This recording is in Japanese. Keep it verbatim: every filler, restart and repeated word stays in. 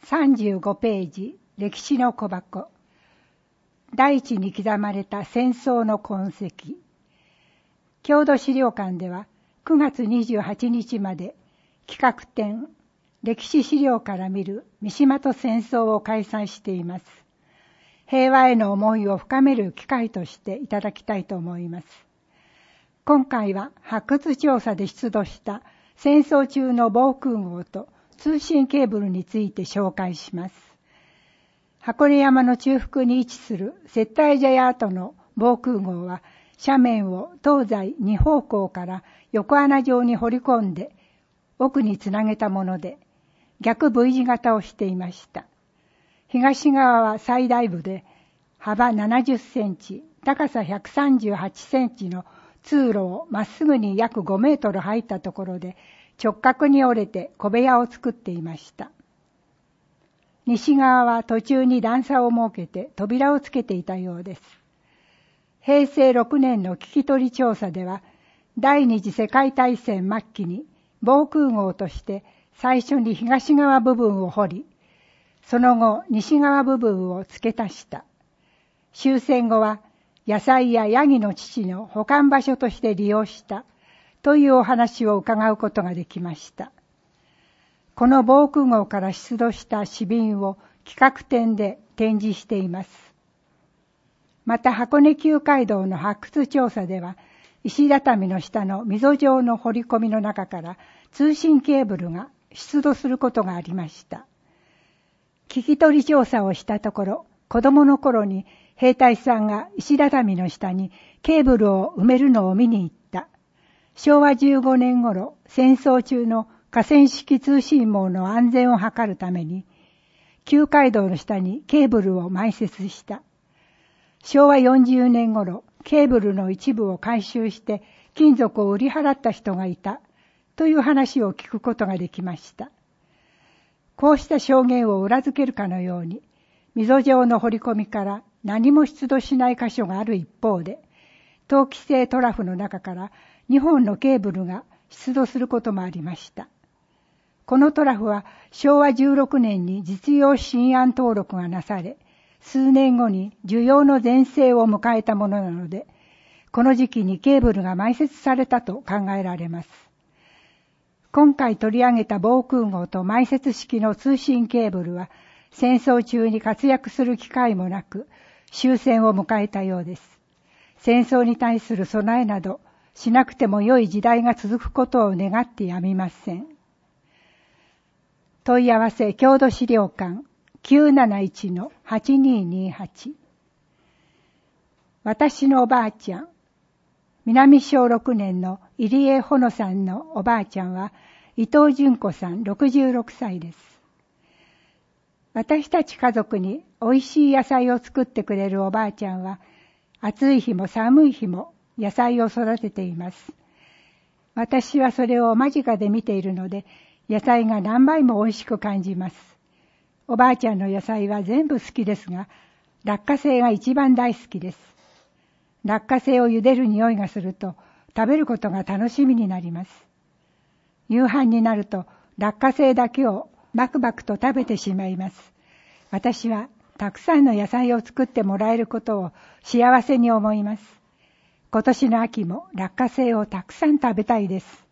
さんじゅうごページ、歴史の小箱。大地に刻まれた戦争の痕跡。郷土資料館ではくがつにじゅうはちにちまで企画展、歴史資料から見る三島と戦争を開催しています。平和への思いを深める機会としていただきたいと思います。今回は発掘調査で出土した戦争中の防空壕と通信ケーブルについて紹介します。箱根山の中腹に位置する接待ジャヤ跡の防空壕は斜面を東西に方向から横穴状に掘り込んで奥につなげたもので逆 V 字型をしていました。東側は最大部で幅ななじゅっセンチ、高さひゃくさんじゅうはちセンチの通路をまっすぐに約ごメートル入ったところで直角に折れて小部屋を作っていました。西側は途中に段差を設けて扉をつけていたようです。へいせいろくねんの聞き取り調査では、第二次世界大戦末期に防空壕として最初に東側部分を掘り、その後西側部分を付け足した。終戦後は野菜やヤギの乳の保管場所として利用したというお話を伺うことができました。この防空壕から出土した紙瓶を企画展で展示しています。また箱根旧街道の発掘調査では、石畳の下の溝状の掘り込みの中から通信ケーブルが出土することがありました。聞き取り調査をしたところ、子供の頃に兵隊さんが石畳の下にケーブルを埋めるのを見に行った。しょうわじゅうごねん頃、戦争中の河川式通信網の安全を図るために、旧街道の下にケーブルを埋設した。しょうわよんじゅうねん頃、ケーブルの一部を回収して金属を売り払った人がいたという話を聞くことができました。こうした証言を裏付けるかのように、溝状の掘り込みから何も出土しない箇所がある一方で、陶器製トラフの中からにほんのケーブルが出土することもありました。このトラフはしょうわじゅうろくねんに実用新案登録がなされ、数年後に需要の全盛を迎えたものなので、この時期にケーブルが埋設されたと考えられます。今回取り上げた防空壕と埋設式の通信ケーブルは、戦争中に活躍する機会もなく、終戦を迎えたようです。戦争に対する備えなど、しなくても良い時代が続くことを願ってやみません。問い合わせ郷土資料館 きゅうなないちのはちにーにーはち。私のおばあちゃん、南小ろくねんの入江ほのさんのおばあちゃんは伊藤純子さんろくじゅうろくさいです。私たち家族においしい野菜を作ってくれるおばあちゃんは暑い日も寒い日も野菜を育てています。私はそれを間近で見ているので野菜が何倍も美味しく感じます。おばあちゃんの野菜は全部好きですが、落花生が一番大好きです。落花生を茹でる匂いがすると食べることが楽しみになります。夕飯になると落花生だけをバクバクと食べてしまいます。私はたくさんの野菜を作ってもらえることを幸せに思います。今年の秋も落花生をたくさん食べたいです。